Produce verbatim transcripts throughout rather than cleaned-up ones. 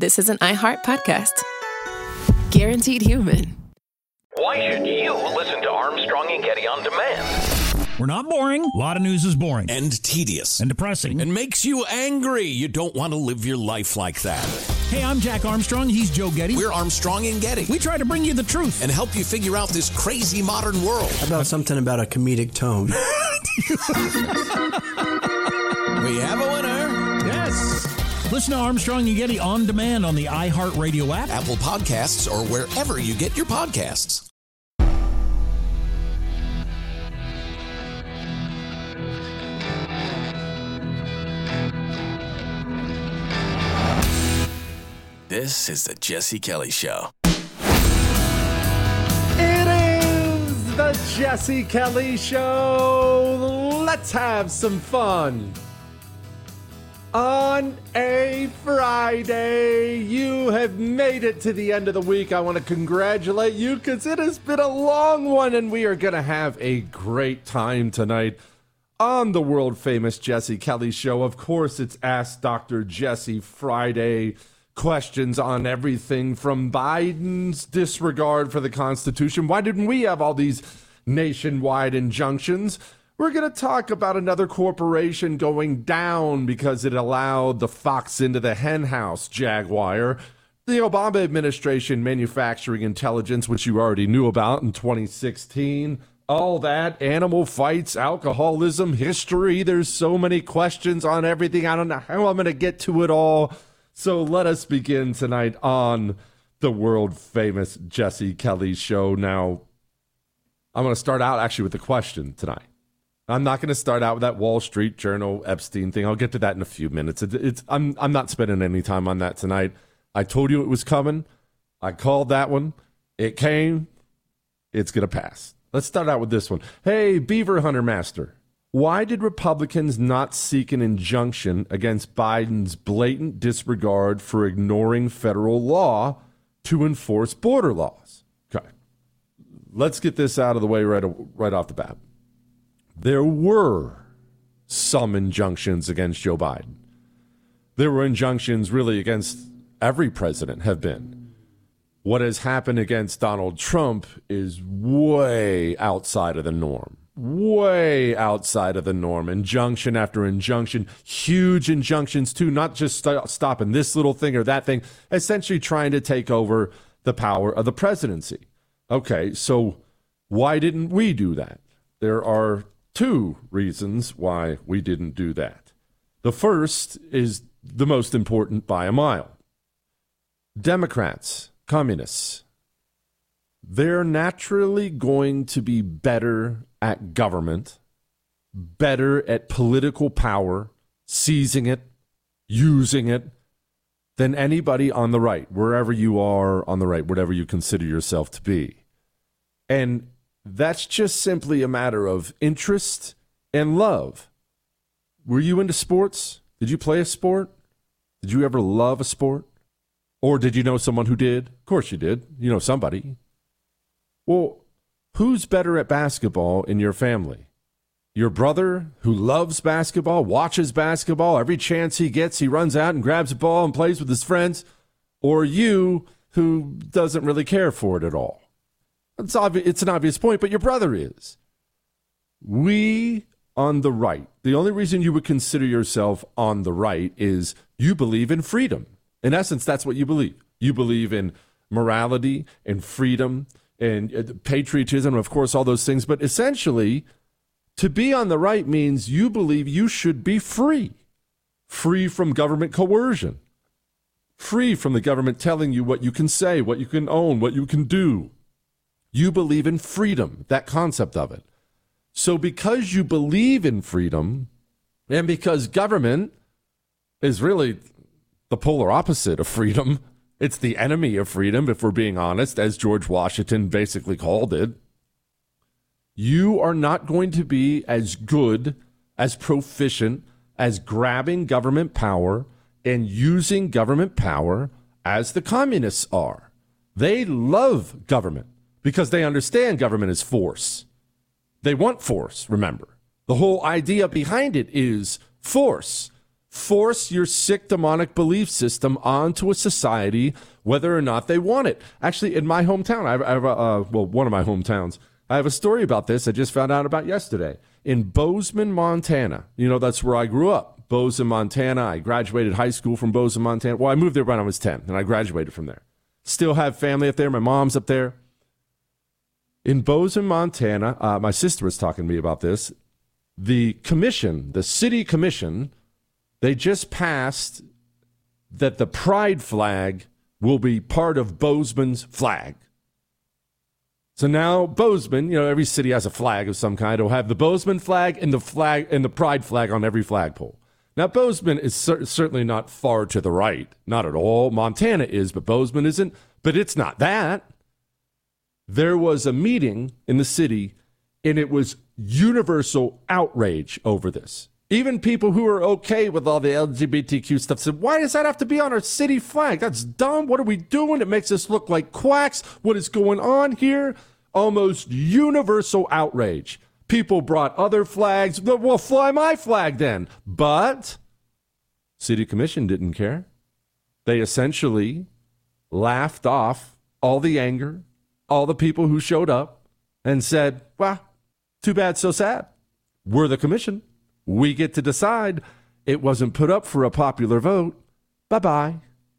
this is an iHeart podcast. Guaranteed human. Why should you listen to Armstrong and Getty on demand? We're not boring. A lot of news is boring. And tedious. And depressing. And makes you angry. You don't want to live your life like that. Hey, I'm Jack Armstrong. He's Joe Getty. We're Armstrong and Getty. We try to bring you the truth. And help you figure out this crazy modern world. How about something about a comedic tone? We have a winner. Yes. Listen to Armstrong and Getty on demand on the iHeartRadio app, Apple Podcasts, or wherever you get your podcasts. This is the Jesse Kelly Show. It is the Jesse Kelly Show. Let's have some fun. On a Friday, you have made it to the end of the week. I want to congratulate you because it has been a long one, and we are going to have a great time tonight on the world-famous Jesse Kelly Show. Of course, it's Ask Doctor Jesse Friday. Questions on everything from Biden's disregard for the Constitution. Why didn't we have all these nationwide injunctions? We're going to talk about another corporation going down because it allowed the fox into the henhouse, Jaguar. The Obama administration manufacturing intelligence, which you already knew about in twenty sixteen. All that, animal fights, alcoholism, history. There's so many questions on everything. I don't know how I'm going to get to it all. So let us begin tonight on the world-famous Jesse Kelly Show. Now, I'm going to start out actually with a question tonight. I'm not going to start out with that Wall Street Journal Epstein thing. I'll get to that in a few minutes. It, it's I'm I'm not spending any time on that tonight. I told you it was coming. I called that one. It came. It's going to pass. Let's start out with this one. Hey, Beaver Hunter Master. Why did Republicans not seek an injunction against Biden's blatant disregard for ignoring federal law to enforce border laws? Okay. Let's get this out of the way right, right off the bat. There were some injunctions against Joe Biden. There were injunctions really against every president have been. What has happened against Donald Trump is way outside of the norm. Way outside of the norm. Injunction after injunction, huge injunctions too, not just st- stopping this little thing or that thing, essentially trying to take over the power of the presidency. Okay, so why didn't we do that? There are two reasons why we didn't do that. The first is the most important by a mile. Democrats, communists, they're naturally going to be better at government, better at political power, seizing it, using it, than anybody on the right, wherever you are on the right, whatever you consider yourself to be. And that's just simply a matter of interest and love. Were you into sports? Did you play a sport? Did you ever love a sport? Or did you know someone who did? Of course you did. You know somebody. Well, who's better at basketball in your family? Your brother who loves basketball, watches basketball, every chance he gets, he runs out and grabs a ball and plays with his friends? Or you who doesn't really care for it at all? It's obvious, it's an obvious point, but your brother is. We on the right, the only reason you would consider yourself on the right is you believe in freedom. In essence, that's what you believe. You believe in morality and freedom and patriotism, and of course, all those things. But essentially, to be on the right means you believe you should be free, free from government coercion, free from the government telling you what you can say, what you can own, what you can do. You believe in freedom, that concept of it. So because you believe in freedom, and because government is really the polar opposite of freedom, it's the enemy of freedom, if we're being honest, as George Washington basically called it, you are not going to be as good, as proficient, as grabbing government power and using government power as the communists are. They love government because they understand government is force. They want force, remember. The whole idea behind it is force. force your sick demonic belief system onto a society, whether or not they want it. Actually, in my hometown, I have, I have a, uh, well, one of my hometowns, I have a story about this I just found out about yesterday. In Bozeman, Montana, you know, that's where I grew up. Bozeman, Montana. I graduated high school from Bozeman, Montana. Well, I moved there when I was ten, and I graduated from there. Still have family up there. My mom's up there. In Bozeman, Montana, uh, my sister was talking to me about this. The commission, the city commission, they just passed that the pride flag will be part of Bozeman's flag. So now Bozeman, you know, every city has a flag of some kind. It'll have the Bozeman flag and the flag and the pride flag on every flagpole. Now, Bozeman is cer- certainly not far to the right. Not at all. Montana is, but Bozeman isn't. But it's not that. There was a meeting in the city, and it was universal outrage over this. Even people who are okay with all the L G B T Q stuff said, why does that have to be on our city flag? That's dumb. What are we doing? It makes us look like quacks. What is going on here? Almost universal outrage. People brought other flags. Well, fly my flag then. But City Commission didn't care. They essentially laughed off all the anger, all the people who showed up, and said, well, too bad, so sad. We're the commission. We get to decide. It wasn't put up for a popular vote. Bye-bye.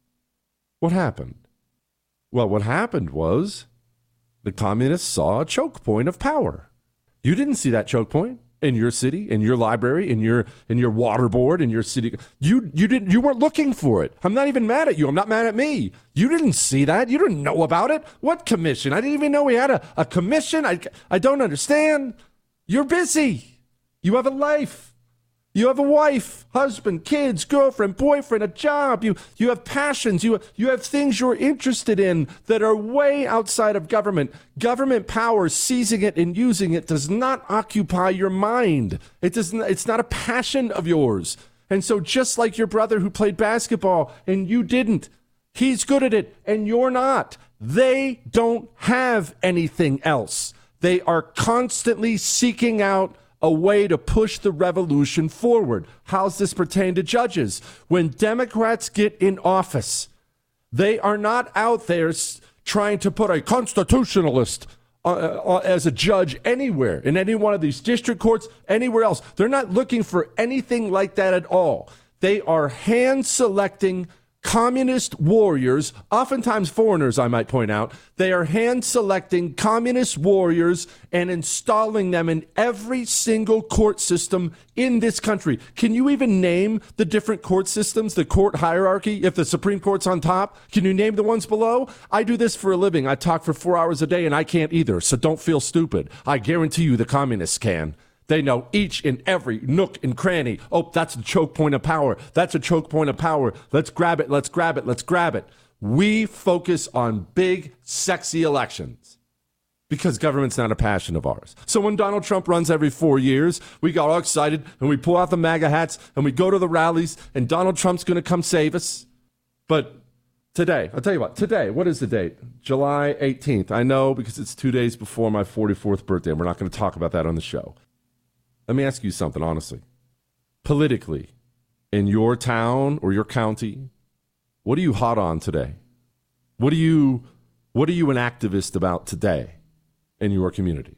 What happened? Well, what happened was the communists saw a choke point of power. You didn't see that choke point in your city, in your library, in your in your water board, in your city. You you didn't you weren't looking for it. I'm not even mad at you. I'm not mad at me. You didn't see that. You didn't know about it. What commission? I didn't even know we had a, a commission. I I don't understand. You're busy. You have a life. You have a wife, husband, kids, girlfriend, boyfriend, a job. You you have passions. You you have things you're interested in that are way outside of government. Government power, seizing it and using it, does not occupy your mind. It doesn't. It's not a passion of yours. And so, just like your brother who played basketball and you didn't, he's good at it and you're not. They don't have anything else. They are constantly seeking out a way to push the revolution forward. How's this pertain to judges? When Democrats get in office, they are not out there trying to put a constitutionalist uh, uh, as a judge anywhere, in any one of these district courts, anywhere else. They're not looking for anything like that at all. They are hand-selecting communist warriors, oftentimes foreigners, I might point out. They are hand-selecting communist warriors and installing them in every single court system in this country. Can you even name the different court systems, the court hierarchy, if the Supreme Court's on top? Can you name the ones below? I do this for a living. I talk for four hours a day, and I can't either, so don't feel stupid. I guarantee you the communists can. They know each and every nook and cranny. Oh, that's a choke point of power. That's a choke point of power. Let's grab it. Let's grab it. Let's grab it. We focus on big, sexy elections because government's not a passion of ours. So when Donald Trump runs every four years, we got all excited and we pull out the MAGA hats and we go to the rallies and Donald Trump's going to come save us. But today, I'll tell you what, today, what is the date? July eighteenth. I know because it's two days before my forty-fourth birthday. And we're not going to talk about that on the show. Let me ask you something, honestly. Politically, in your town or your county, what are you hot on today? What are you, what are you an activist about today in your community?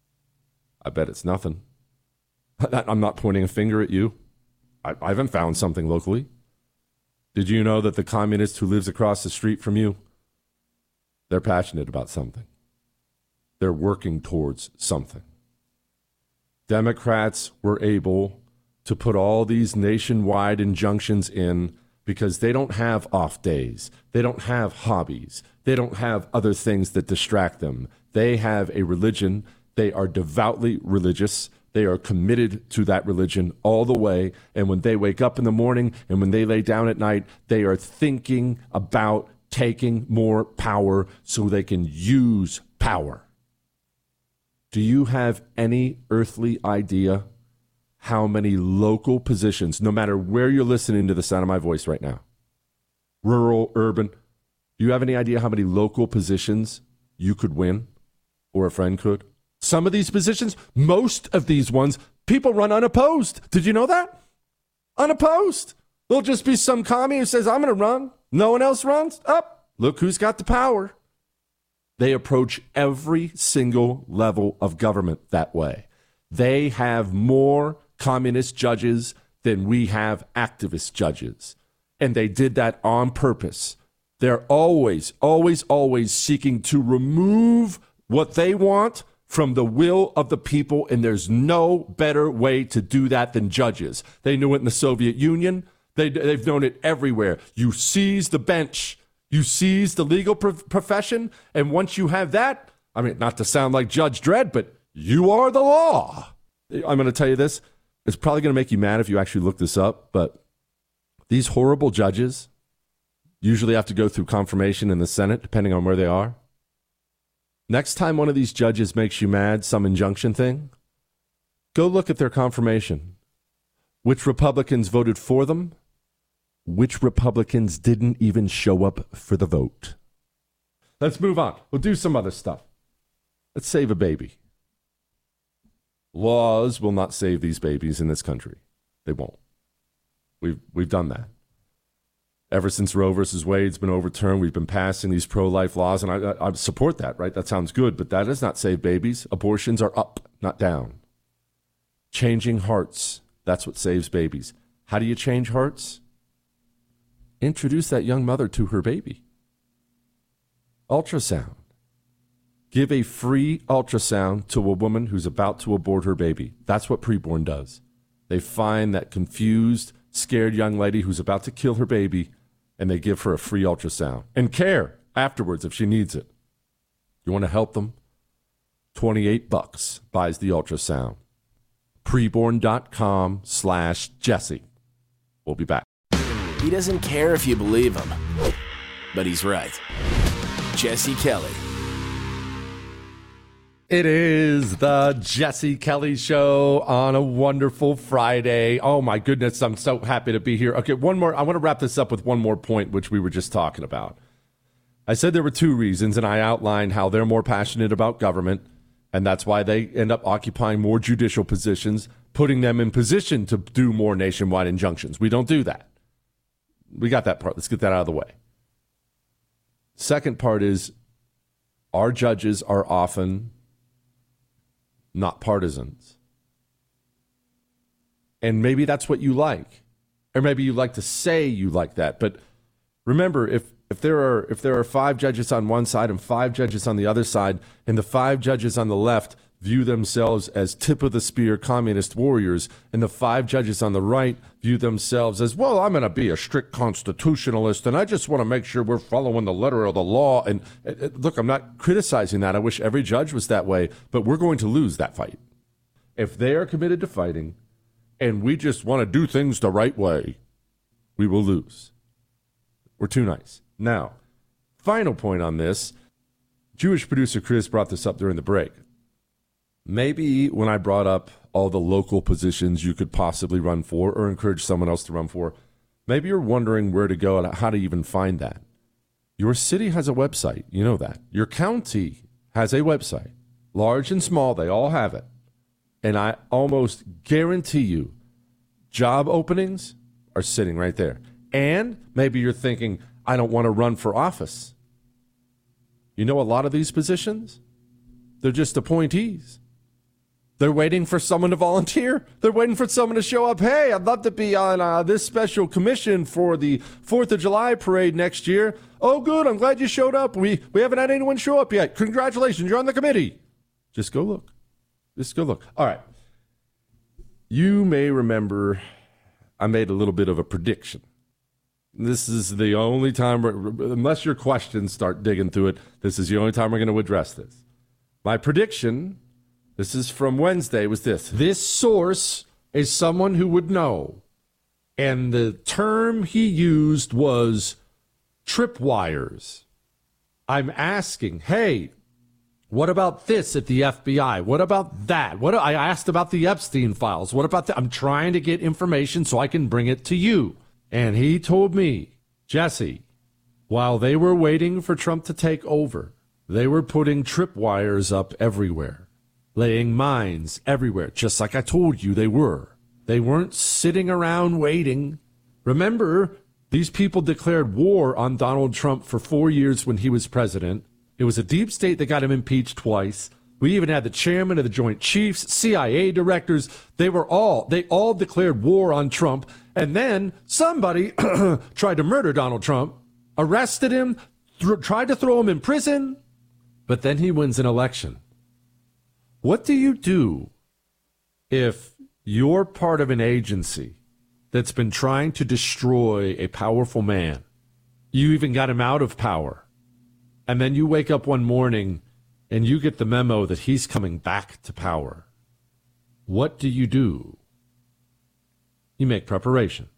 I bet it's nothing. I'm not pointing a finger at you. I, I haven't found something locally. Did you know that the communist who lives across the street from you, they're passionate about something. They're working towards something. Democrats were able to put all these nationwide injunctions in because they don't have off days. They don't have hobbies. They don't have other things that distract them. They have a religion. They are devoutly religious. They are committed to that religion all the way. And when they wake up in the morning and when they lay down at night, they are thinking about taking more power so they can use power. Do you have any earthly idea how many local positions, no matter where you're listening to the sound of my voice right now, rural, urban, do you have any idea how many local positions you could win or a friend could? Some of these positions, most of these ones, people run unopposed. Did you know that? Unopposed. There'll just be some commie who says, I'm going to run. No one else runs. Up. Look who's got the power. They approach every single level of government that way. They have more communist judges than we have activist judges. And they did that on purpose. They're always, always, always seeking to remove what they want from the will of the people, and there's no better way to do that than judges. They knew it in the Soviet Union. They, they've known it everywhere. You seize the bench. You seize the legal pro- profession, and once you have that, I mean, not to sound like Judge Dredd, but you are the law. I'm going to tell you this. It's probably going to make you mad if you actually look this up, but these horrible judges usually have to go through confirmation in the Senate, depending on where they are. Next time one of these judges makes you mad, some injunction thing, go look at their confirmation. Which Republicans voted for them? Which Republicans didn't even show up for the vote? Let's move on. We'll do some other stuff. Let's save a baby. Laws will not save these babies in this country. They won't. We've, we've done that. Ever since Roe versus Wade's been overturned, we've been passing these pro-life laws, and I, I, I support that, right? That sounds good, but that does not save babies. Abortions are up, not down. Changing hearts, that's what saves babies. How do you change hearts? Introduce that young mother to her baby. Ultrasound. Give a free ultrasound to a woman who's about to abort her baby. That's what preborn does. They find that confused, scared young lady who's about to kill her baby, and they give her a free ultrasound and care afterwards if she needs it. You want to help them? twenty-eight bucks buys the ultrasound. Preborn.com slash Jesse. We'll be back. He doesn't care if you believe him, but he's right. Jesse Kelly. It is the Jesse Kelly Show on a wonderful Friday. Oh, my goodness. I'm so happy to be here. Okay, one more. I want to wrap this up with one more point, which we were just talking about. I said there were two reasons, and I outlined how they're more passionate about government, and that's why they end up occupying more judicial positions, putting them in position to do more nationwide injunctions. We don't do that. We got that part. Let's get that out of the way. Second part is our judges are often not partisans. And maybe that's what you like. Or maybe you like to say you like that. But remember, if, if there are if there are five judges on one side and five judges on the other side, and the five judges on the left view themselves as tip-of-the-spear communist warriors, and the five judges on the right view themselves as, well, I'm going to be a strict constitutionalist, and I just want to make sure we're following the letter of the law. And uh, look, I'm not criticizing that. I wish every judge was that way, but we're going to lose that fight. If they are committed to fighting, and we just want to do things the right way, we will lose. We're too nice. Now, final point on this, Jewish producer Chris brought this up during the break. Maybe when I brought up all the local positions you could possibly run for or encourage someone else to run for, maybe you're wondering where to go and how to even find that. Your city has a website. You know that. Your county has a website. Large and small, they all have it. And I almost guarantee you job openings are sitting right there. And maybe you're thinking, I don't want to run for office. You know a lot of these positions? They're just appointees. They're waiting for someone to volunteer. They're waiting for someone to show up. Hey, I'd love to be on uh, this special commission for the fourth of July parade next year. Oh, good. I'm glad you showed up. We we haven't had anyone show up yet. Congratulations. You're on the committee. Just go look. Just go look. All right. You may remember I made a little bit of a prediction. This is the only time, unless your questions start digging through it, this is the only time we're going to address this. My prediction, this is from Wednesday, was this. This source is someone who would know. And the term he used was tripwires. I'm asking, hey, what about this at the F B I? What about that? What I asked about the Epstein files. What about that? I'm trying to get information so I can bring it to you. And he told me, Jesse, while they were waiting for Trump to take over, they were putting tripwires up everywhere, laying mines everywhere, just like I told you they were. They weren't sitting around waiting Remember, these people declared war on Donald Trump for four years when he was president. It was a deep state that got him impeached twice. We even had the chairman of the Joint Chiefs, C I A directors. They were all, they all declared war on Trump. And then somebody tried to murder Donald Trump, arrested him, th- tried to throw him in prison, but then he wins an election. What do you do if you're part of an agency that's been trying to destroy a powerful man? You even got him out of power. And then you wake up one morning and you get the memo that he's coming back to power. What do you do? You make preparation.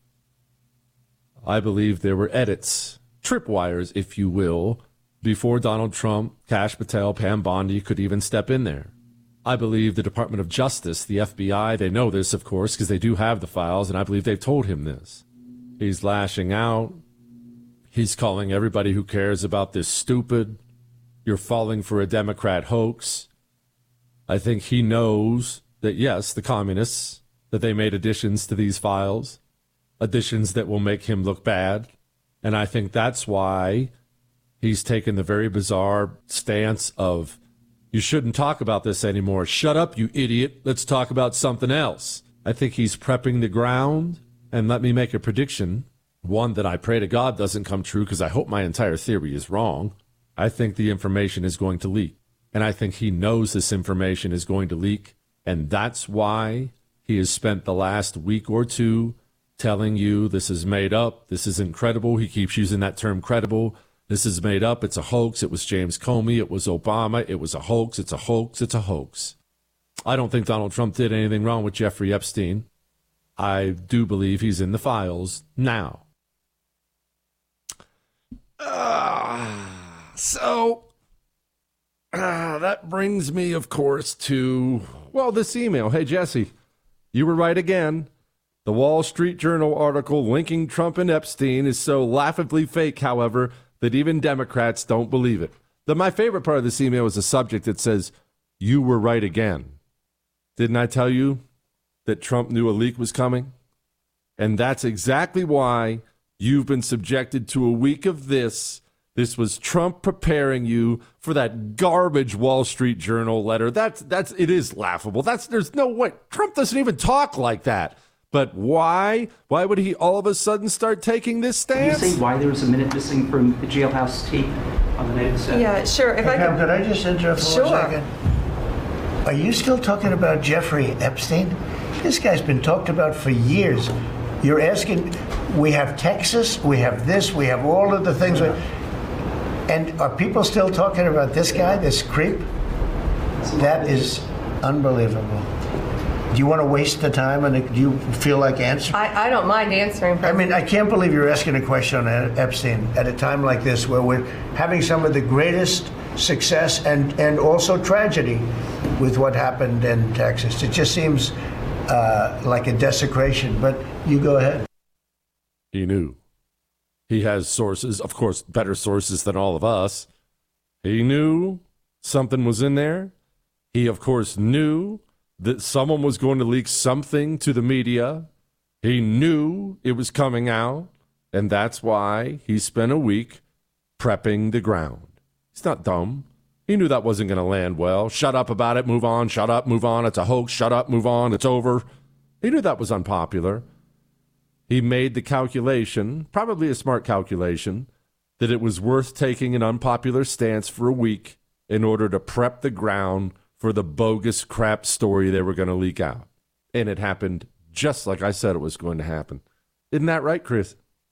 I believe there were edits, tripwires, if you will, before Donald Trump, Kash Patel, Pam Bondi could even step in there. I believe the Department of Justice, the F B I, they know this, of course, because they do have the files, and I believe they've told him this. He's lashing out. He's calling everybody who cares about this stupid. You're falling for a Democrat hoax. I think he knows that, yes, the communists, that they made additions to these files, additions that will make him look bad. And I think that's why he's taken the very bizarre stance of, you shouldn't talk about this anymore. Shut up, you idiot. Let's talk about something else. I think he's prepping the ground. And let me make a prediction, one that I pray to God doesn't come true because I hope my entire theory is wrong. I think the information is going to leak. And I think he knows this information is going to leak. And that's why he has spent the last week or two telling you this is made up. This is incredible. He keeps using that term credible. This is made up. It's a hoax. It was James Comey. It was Obama. It was a hoax. It's a hoax. It's a hoax. I don't think Donald Trump did anything wrong with Jeffrey Epstein. I do believe he's in the files now. Uh, so uh, that brings me, of course, to, well, this email. Hey, Jesse, you were right again. The Wall Street Journal article linking Trump and Epstein is so laughably fake, however, that even Democrats don't believe it. The, my favorite part of this email is a subject that says, you were right again. Didn't I tell you that Trump knew a leak was coming? And that's exactly why you've been subjected to a week of this. This was Trump preparing you for that garbage Wall Street Journal letter. That's, that's, it is laughable. That's, there's no way. Trump doesn't even talk like that. But why? Why would he all of a sudden start taking this stance? Can you say why there was a minute missing from the jailhouse tape on the night of the set? Yeah, sure. If hey, I Pam, could... could I just interrupt for sure. one second? Are you still talking about Jeffrey Epstein? This guy's been talked about for years. You're asking, we have Texas, we have this, we have all of the things. Yeah. And are people still talking about this guy, this creep? That is unbelievable. Do you want to waste the time, and do you feel like answering? I, I don't mind answering. I mean, I can't believe you're asking a question on Epstein at a time like this, where we're having some of the greatest success and, and also tragedy with what happened in Texas. It just seems uh, like a desecration, but you go ahead. He knew. He has sources, of course, better sources than all of us. He knew something was in there. He, of course, knew that someone was going to leak something to the media. He knew it was coming out, and that's why he spent a week prepping the ground. He's not dumb. He knew that wasn't going to land well. Shut up about it, move on, shut up, move on, it's a hoax, shut up, move on, it's over. He knew that was unpopular. He made the calculation, probably a smart calculation, that it was worth taking an unpopular stance for a week in order to prep the ground for the bogus crap story they were going to leak out. And it happened just like I said it was going to happen. Isn't that right, Chris?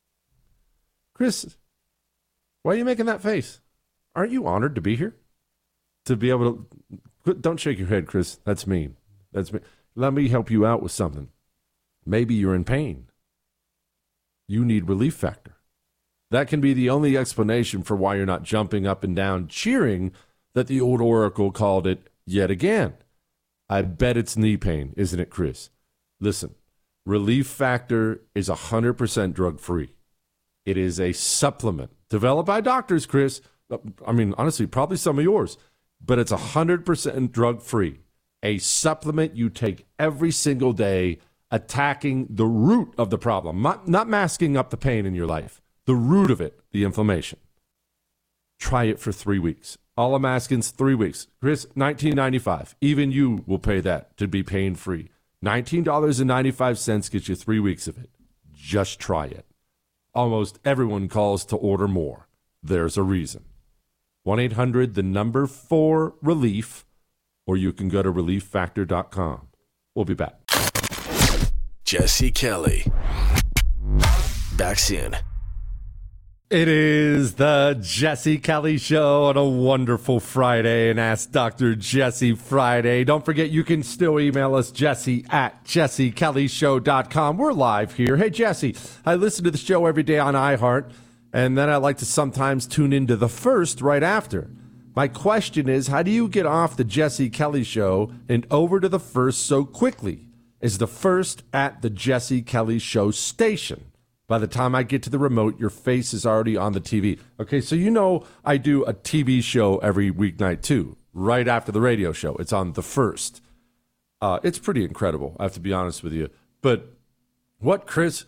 Chris, why are you making that face? Aren't you honored to be here? To be able to... Don't shake your head, Chris. That's mean. That's mean. Let me help you out with something. Maybe you're in pain. You need relief factor. That can be the only explanation for why you're not jumping up and down, cheering that the old oracle called it yet again. I bet it's knee pain, isn't it, Chris? Listen, Relief Factor is one hundred percent drug-free. It is a supplement developed by doctors, Chris. I mean, honestly, probably some of yours. But it's one hundred percent drug-free. A supplement you take every single day, attacking the root of the problem, not, not masking up the pain in your life, the root of it, the inflammation. Try it for three weeks. All I'm asking is three weeks. Chris, nineteen ninety-five. Even you will pay that to be pain-free. nineteen ninety-five gets you three weeks of it. Just try it. Almost everyone calls to order more. There's a reason. one eight hundred, the number four, relief, or you can go to relief factor dot com. We'll be back. Jesse Kelly. Back soon. It is the Jesse Kelly Show on a wonderful Friday, and Ask Doctor Jesse Friday. Don't forget, you can still email us, Jesse at jesse kelly show dot com. We're live here. Hey, Jesse, I listen to the show every day on iHeart, and then I like to sometimes tune into the first right after. My question is, how do you get off the Jesse Kelly Show and over to the first so quickly? Is the first at the Jesse Kelly Show station? By the time I get to the remote, your face is already on the T V. Okay, so you know I do a T V show every weeknight, too, right after the radio show. It's on the first. Uh, it's pretty incredible, I have to be honest with you. But what, Chris?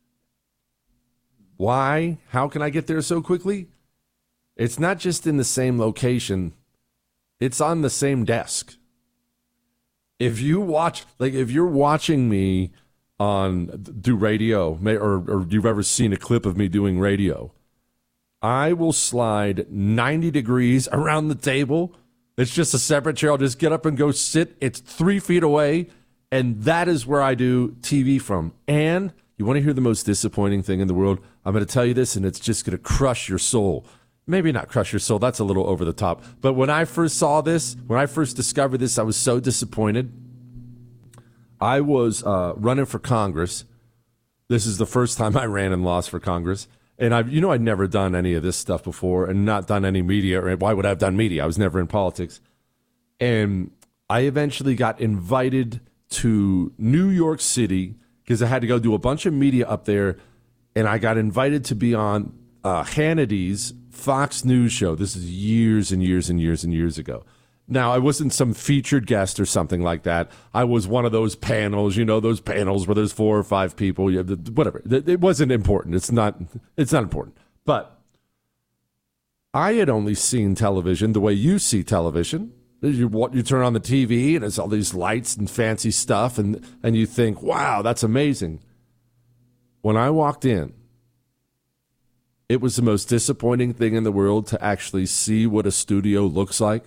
Why? How can I get there so quickly? It's not just in the same location. It's on the same desk. If you watch, like if you're watching me on do radio, or, or you've ever seen a clip of me doing radio, I will slide ninety degrees around the table. It's just a separate chair. I'll just get up and go sit. It's three feet away, and that is where I do T V from. And you want to hear the most disappointing thing in the world? I'm going to tell you this, and it's just going to crush your soul. Maybe not crush your soul. That's a little over the top. But when I first saw this, when I first discovered this, I was so disappointed. I was uh, running for Congress. This is the first time I ran and lost for Congress. And I've, you know, I'd never done any of this stuff before and not done any media. Or why would I have done media? I was never in politics. And I eventually got invited to New York City because I had to go do a bunch of media up there. And I got invited to be on uh, Hannity's Fox News show. This is years and years and years and years ago. Now, I wasn't some featured guest or something like that. I was one of those panels, you know, those panels where there's four or five people, you have, whatever. It wasn't important. It's not, it's not important. But I had only seen television the way you see television. You, you turn on the T V and it's all these lights and fancy stuff, and, and you think, wow, that's amazing. When I walked in, it was the most disappointing thing in the world to actually see what a studio looks like.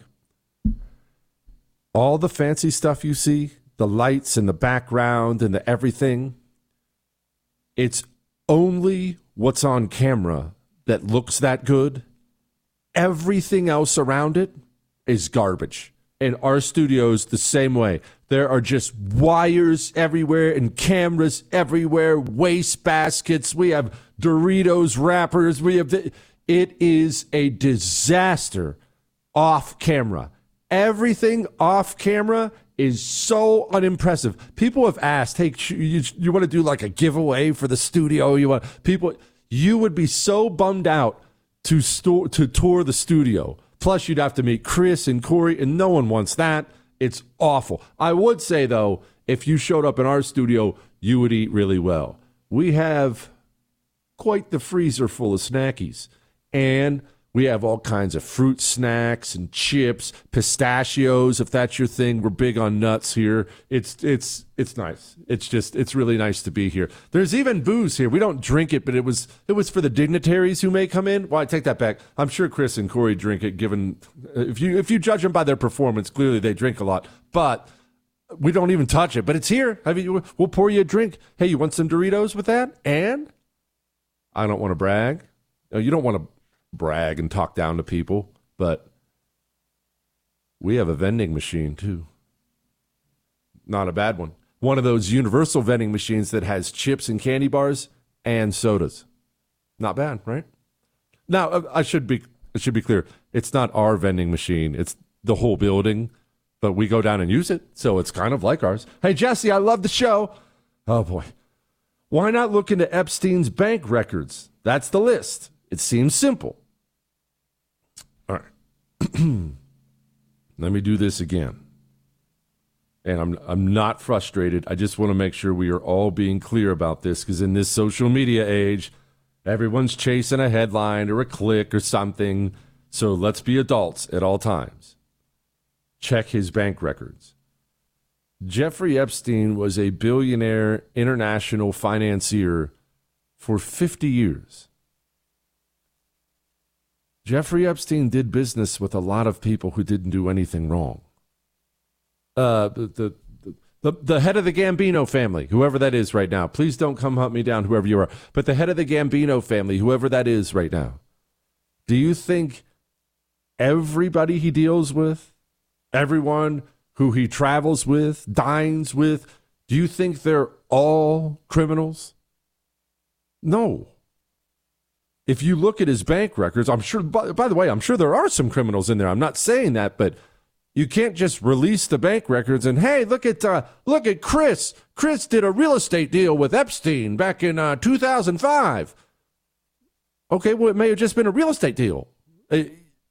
All the fancy stuff you see, the lights and the background and the everything, it's only what's on camera that looks that good. Everything else around it is garbage. And our studio's the same way. There are just wires everywhere and cameras everywhere, waste baskets. We have Doritos wrappers. We have the, it is a disaster off camera. Everything off camera is so unimpressive. People have asked, hey, you, you want to do like a giveaway for the studio? You want people, you would be so bummed out to store, to tour the studio. Plus, you'd have to meet Chris and Corey, and no one wants that. It's awful. I would say, though, if you showed up in our studio, you would eat really well. We have quite the freezer full of snackies, and we have all kinds of fruit snacks and chips, pistachios, if that's your thing. We're big on nuts here. It's it's it's nice. It's just it's really nice to be here. There's even booze here. We don't drink it, but it was it was for the dignitaries who may come in. Well, I take that back. I'm sure Chris and Corey drink it. Given if you if you judge them by their performance, clearly they drink a lot. But we don't even touch it. But it's here. I mean, we'll pour you a drink. Hey, you want some Doritos with that? And I don't want to brag. You don't want to brag and talk down to people, but we have a vending machine too. Not a bad one. One of those universal vending machines that has chips and candy bars and sodas. Not bad, right? Now, I should be it should be clear. It's not our vending machine. It's the whole building, but we go down and use it, so it's kind of like ours. Hey, Jesse, I love the show. Oh, boy. Why not look into Epstein's bank records? That's the list. It seems simple. All right. Let me do this again. And I'm I'm not frustrated. I just want to make sure we are all being clear about this, because in this social media age, everyone's chasing a headline or a click or something. So let's be adults at all times. Check his bank records. Jeffrey Epstein was a billionaire international financier for fifty years. Jeffrey Epstein did business with a lot of people who didn't do anything wrong. Uh, the, the the the head of the Gambino family, whoever that is right now, please don't come hunt me down, whoever you are, but the head of the Gambino family, whoever that is right now, do you think everybody he deals with, everyone who he travels with, dines with, do you think they're all criminals? No. If you look at his bank records, I'm sure, by, by the way, I'm sure there are some criminals in there. I'm not saying that, but you can't just release the bank records and, hey, look at uh, look at Chris. Chris did a real estate deal with Epstein back in uh, two thousand five. Okay, well, it may have just been a real estate deal. Uh,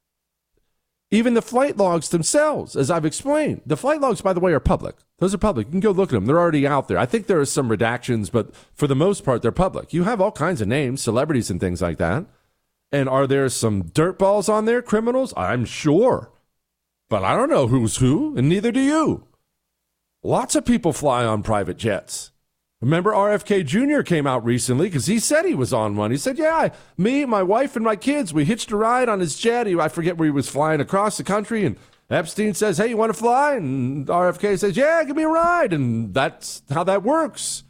even the flight logs themselves, as I've explained. The flight logs, by the way, are public. Those are public. You can go look at them. They're already out there. I think there are some redactions, but for the most part, they're public. You have all kinds of names, celebrities and things like that. And are there some dirtballs on there, criminals? I'm sure. But I don't know who's who, and neither do you. Lots of people fly on private jets. Remember R F K Junior came out recently because he said he was on one. He said, yeah, I, me, my wife, and my kids, we hitched a ride on his jet. He, I forget where he was flying across the country, and Epstein says, hey, you want to fly? And R F K says, yeah, give me a ride. And that's how that works.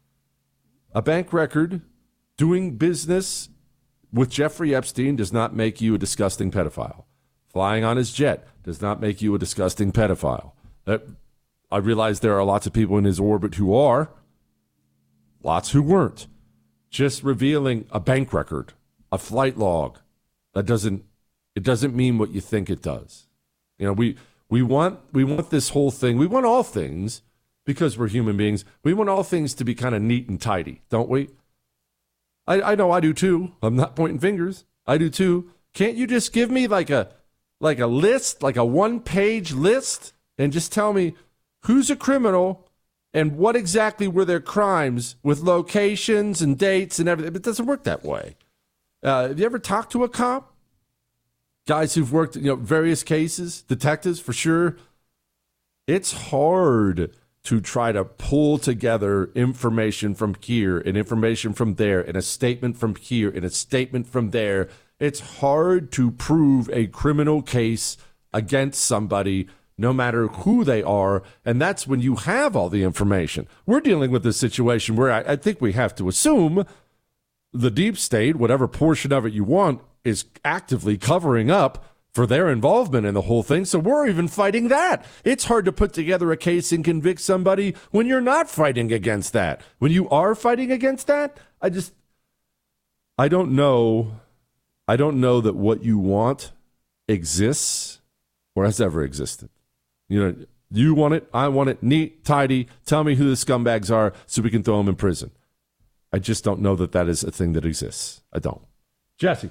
A bank record doing business with Jeffrey Epstein does not make you a disgusting pedophile. Flying on his jet does not make you a disgusting pedophile. That, I realize there are lots of people in his orbit who are, lots who weren't. Just revealing a bank record, a flight log, that doesn't, it doesn't mean what you think it does. You know, we we want we want this whole thing, we want all things, because we're human beings, we want all things to be kind of neat and tidy, don't we? I, I know I do too. I'm not pointing fingers. I do too. Can't you just give me like a like a list, like a one-page list, and just tell me who's a criminal and what exactly were their crimes with locations and dates and everything? It doesn't work that way. Uh, have you ever talked to a cop? Guys who've worked, you know, various cases, detectives for sure. It's hard to try to pull together information from here and information from there and a statement from here and a statement from there. It's hard to prove a criminal case against somebody, no matter who they are, and that's when you have all the information. We're dealing with this situation where I, I think we have to assume the deep state, whatever portion of it you want, is actively covering up for their involvement in the whole thing, so we're even fighting that. It's hard to put together a case and convict somebody when you're not fighting against that. When you are fighting against that, I just, I don't know, I don't know that what you want exists or has ever existed. You know, you want it, I want it, neat, tidy, tell me who the scumbags are so we can throw them in prison. I just don't know that that is a thing that exists. I don't. Jesse.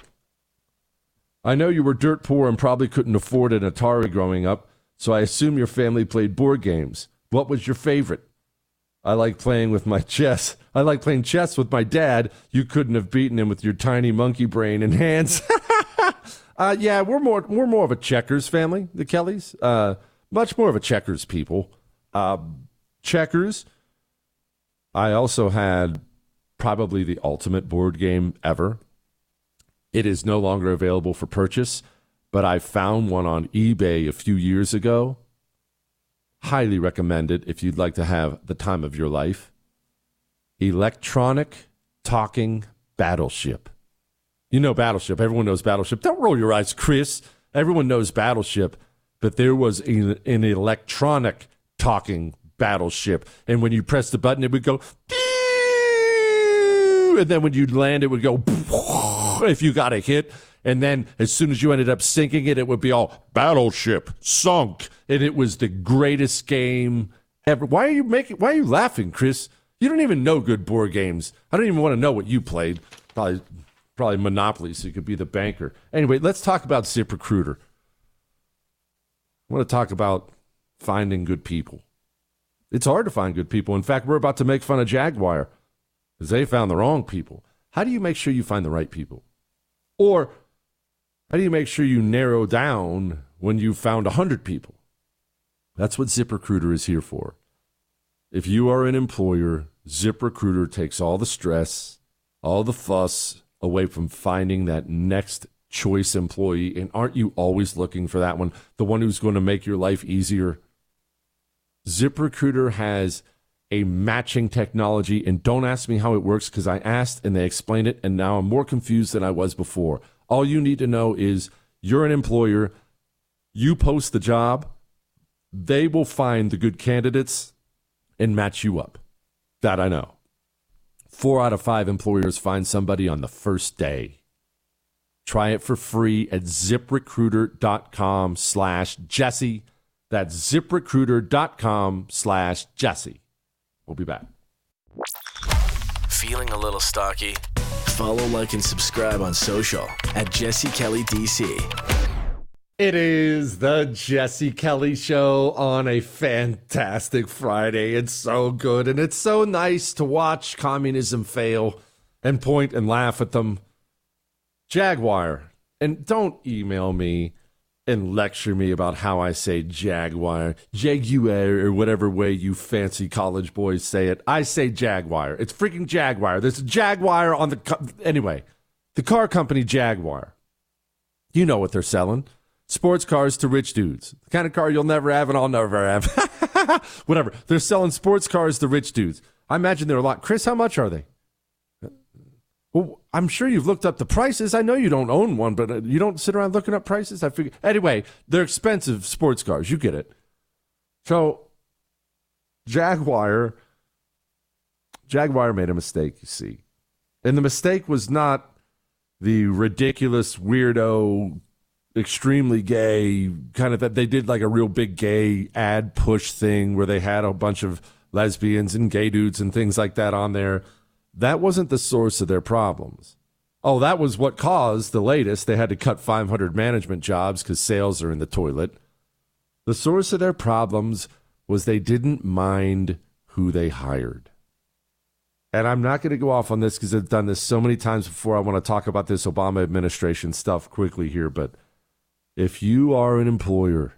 I know you were dirt poor and probably couldn't afford an Atari growing up, so I assume your family played board games. What was your favorite? I like playing with my chess. I like playing chess with my dad. You couldn't have beaten him with your tiny monkey brain and hands. uh, yeah, we're more we're more of a checkers family, the Kellys. Uh, much more of a checkers people. Uh, checkers. I also had probably the ultimate board game ever. It is no longer available for purchase, but I found one on eBay a few years ago. Highly recommend it if you'd like to have the time of your life. Electronic Talking Battleship. You know Battleship. Everyone knows Battleship. Don't roll your eyes, Chris. Everyone knows Battleship, but there was a, an electronic talking battleship, and when you press the button, it would go, and then when you'd land, it would go, if you got a hit, and then as soon as you ended up sinking it, it would be all battleship sunk, and it was the greatest game ever. Why are you making? Why are you laughing, Chris? You don't even know good board games. I don't even want to know what you played. Probably, probably Monopoly, so you could be the banker. Anyway, let's talk about ZipRecruiter. I want to talk about finding good people. It's hard to find good people. In fact, we're about to make fun of Jaguar because they found the wrong people. How do you make sure you find the right people? Or how do you make sure you narrow down when you've found one hundred people? That's what ZipRecruiter is here for. If you are an employer, ZipRecruiter takes all the stress, all the fuss away from finding that next choice employee. And aren't you always looking for that one? The one who's going to make your life easier? ZipRecruiter has a matching technology, and don't ask me how it works because I asked and they explained it, and now I'm more confused than I was before. All you need to know is you're an employer, you post the job, they will find the good candidates and match you up. That I know. Four out of five employers find somebody on the first day. Try it for free at ZipRecruiter.com slash Jesse. That's ZipRecruiter.com slash Jesse. We'll be back. Feeling a little stocky? Follow, like, and subscribe on social at Jesse Kelly D C. It is the Jesse Kelly Show on a fantastic Friday. It's so good, and it's so nice to watch communism fail and point and laugh at them. Jaguar, and don't email me and lecture me about how I say Jaguar, Jaguar, or whatever way you fancy college boys say it. I say Jaguar. It's freaking Jaguar. There's a Jaguar on the... Co- anyway, the car company Jaguar. You know what they're selling. Sports cars to rich dudes. The kind of car you'll never have and I'll never have. Whatever. They're selling sports cars to rich dudes. I imagine they're a lot. Chris, how much are they? Well, I'm sure you've looked up the prices. I know you don't own one, but you don't sit around looking up prices. I figure. Anyway, they're expensive sports cars. You get it. So, Jaguar, Jaguar made a mistake, you see. And the mistake was not the ridiculous, weirdo, extremely gay kind of that. They did like a real big gay ad push thing where they had a bunch of lesbians and gay dudes and things like that on there. That wasn't the source of their problems. Oh, that was what caused the latest. They had to cut five hundred management jobs because sales are in the toilet. The source of their problems was they didn't mind who they hired. And I'm not going to go off on this because I've done this so many times before. I want to talk about this Obama administration stuff quickly here. But if you are an employer,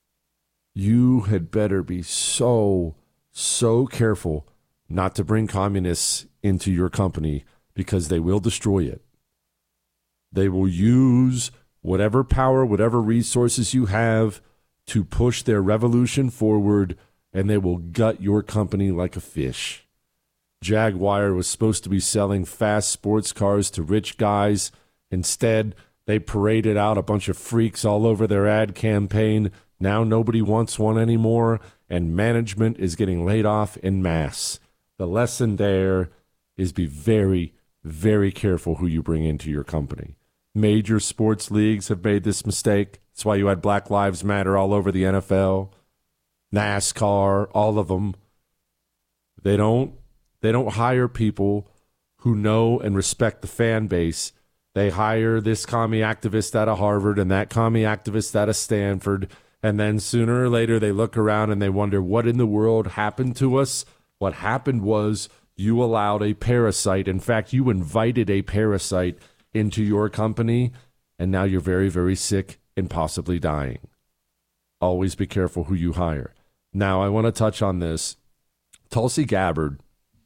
you had better be so, so careful not to bring communists into your company because they will destroy it. They will use whatever power, whatever resources you have to push their revolution forward, and they will gut your company like a fish. Jaguar was supposed to be selling fast sports cars to rich guys. Instead, they paraded out a bunch of freaks all over their ad campaign. Now nobody wants one anymore, and management is getting laid off en masse. The lesson there is be very, very careful who you bring into your company. Major sports leagues have made this mistake. That's why you had Black Lives Matter all over the N F L, NASCAR, all of them. They don't, they don't hire people who know and respect the fan base. They hire this commie activist out of Harvard and that commie activist out of Stanford, and then sooner or later they look around and they wonder what in the world happened to us. What happened was you allowed a parasite. In fact, you invited a parasite into your company, and now you're very, very sick and possibly dying. Always be careful who you hire. Now, I want to touch on this. Tulsi Gabbard.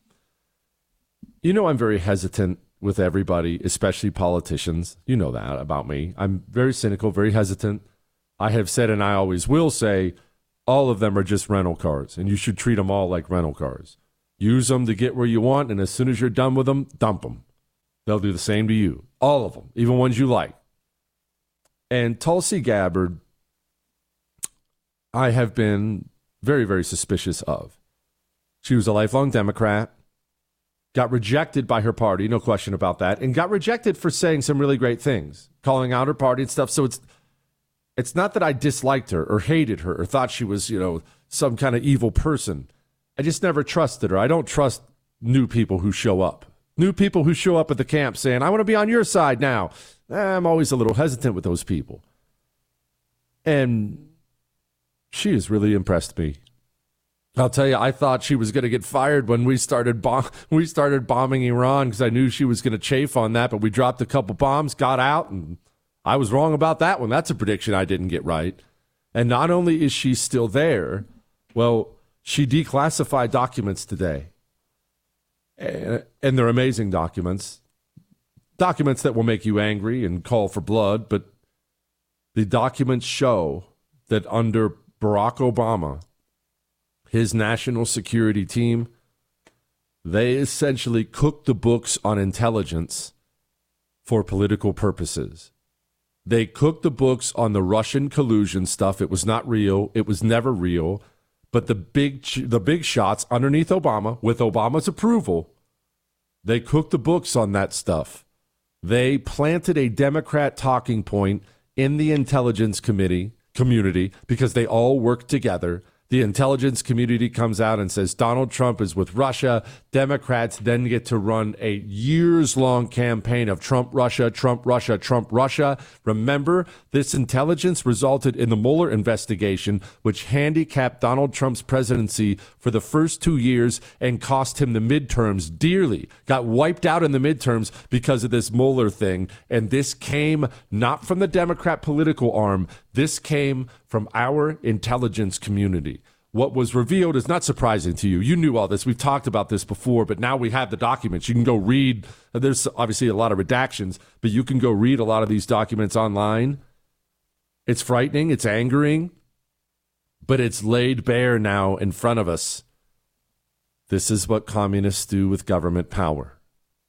You know I'm very hesitant with everybody, especially politicians. You know that about me. I'm very cynical, very hesitant. I have said, and I always will say, all of them are just rental cars, and you should treat them all like rental cars. Use them to get where you want, and as soon as you're done with them, dump them. They'll do the same to you. All of them, even ones you like. And Tulsi Gabbard, I have been very, very suspicious of. She was a lifelong Democrat, got rejected by her party, no question about that, and got rejected for saying some really great things, calling out her party and stuff. So it's it's not that I disliked her or hated her or thought she was, you know, some kind of evil person. I just never trusted her. I don't trust new people who show up. New people who show up at the camp saying, I want to be on your side now. I'm always a little hesitant with those people. And she has really impressed me. I'll tell you, I thought she was going to get fired when we started bom- we started bombing Iran because I knew she was going to chafe on that, but we dropped a couple bombs, got out, and I was wrong about that one. That's a prediction I didn't get right. And not only is she still there, well, she declassified documents today. And, and they're amazing documents. Documents that will make you angry and call for blood, but the documents show that under Barack Obama, his national security team, they essentially cooked the books on intelligence for political purposes. They cooked the books on the Russian collusion stuff. It was not real. It was never real. But the big the big shots underneath Obama, with Obama's approval, they cooked the books on that stuff. They planted a Democrat talking point in the intelligence committee community because they all work together. The intelligence community comes out and says Donald Trump is with Russia. Democrats then get to run a years-long campaign of Trump, Russia, Trump, Russia, Trump, Russia. Remember, this intelligence resulted in the Mueller investigation, which handicapped Donald Trump's presidency for the first two years and cost him the midterms dearly. Got wiped out in the midterms because of this Mueller thing. And this came not from the Democrat political arm. This came from our intelligence community. What was revealed is not surprising to you. You knew all this. We've talked about this before, but now we have the documents. You can go read. There's obviously a lot of redactions, but you can go read a lot of these documents online. It's frightening. It's angering, but it's laid bare now in front of us. This is what communists do with government power.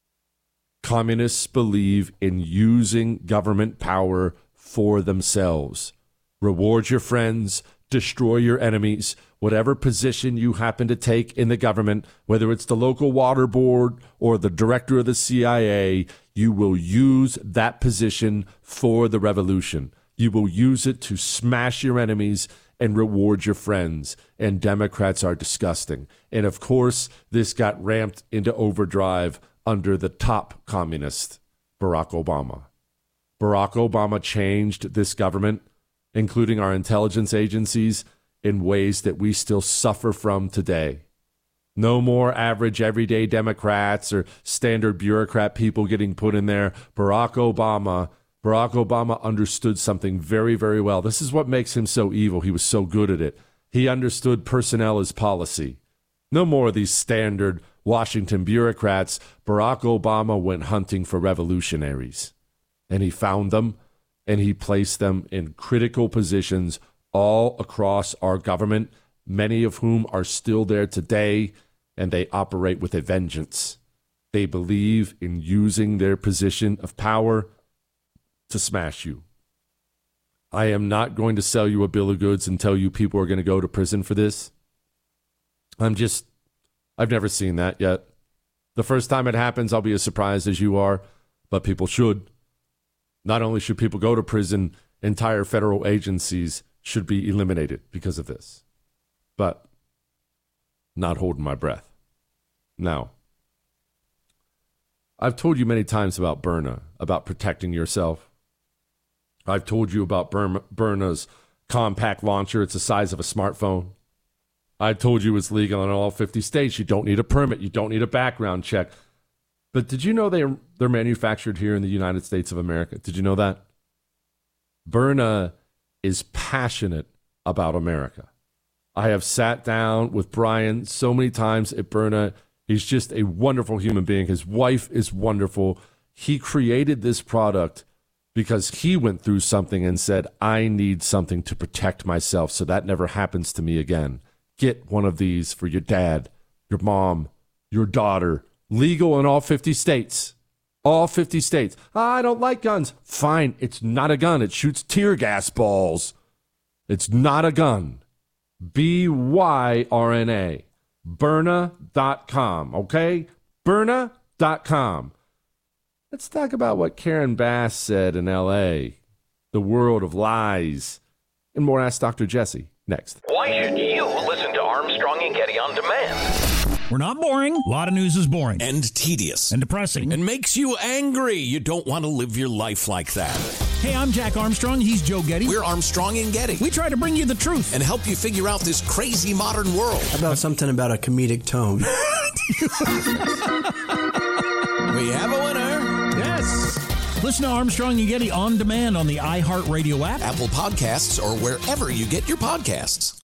Communists believe in using government power for themselves. Reward your friends, destroy your enemies, whatever position you happen to take in the government, whether it's the local water board or the director of the C I A, you will use that position for the revolution. You will use it to smash your enemies and reward your friends. And Democrats are disgusting. And of course, this got ramped into overdrive under the top communist, Barack Obama. Barack Obama changed this government, including our intelligence agencies, in ways that we still suffer from today. No more average, everyday Democrats or standard bureaucrat people getting put in there. Barack Obama, Barack Obama understood something very, very well. This is what makes him so evil. He was so good at it. He understood personnel as policy. No more of these standard Washington bureaucrats. Barack Obama went hunting for revolutionaries, and he found them. And he placed them in critical positions all across our government, many of whom are still there today, and they operate with a vengeance. They believe in using their position of power to smash you. I am not going to sell you a bill of goods and tell you people are going to go to prison for this. I'm just, I've never seen that yet. The first time it happens, I'll be as surprised as you are, but people should. Not only should people go to prison, entire federal agencies should be eliminated because of this. But not holding my breath. Now, I've told you many times about Byrna, about protecting yourself. I've told you about Byrna's compact launcher. It's the size of a smartphone. I've told you it's legal in all fifty states. You don't need a permit. You don't need a background check. But did you know they're, they're manufactured here in the United States of America? Did you know that? Byrna is passionate about America. I have sat down with Brian so many times at Byrna. He's just a wonderful human being. His wife is wonderful. He created this product because he went through something and said, I need something to protect myself so that never happens to me again. Get one of these for your dad, your mom, your daughter. Legal in all fifty states. All fifty states. I don't like guns. Fine. It's not a gun. It shoots tear gas balls. It's not a gun. B Y R N A. Byrna dot com. Okay? Byrna dot com. Let's talk about what Karen Bass said in L A. The world of lies. And more Ask Doctor Jesse next. Why should you listen to Armstrong and Getty on demand? We're not boring. A lot of news is boring. And tedious. And depressing. And makes you angry. You don't want to live your life like that. Hey, I'm Jack Armstrong. He's Joe Getty. We're Armstrong and Getty. We try to bring you the truth and help you figure out this crazy modern world. How about something about a comedic tone? We have a winner. Yes. Listen to Armstrong and Getty on demand on the iHeartRadio app, Apple Podcasts, or wherever you get your podcasts.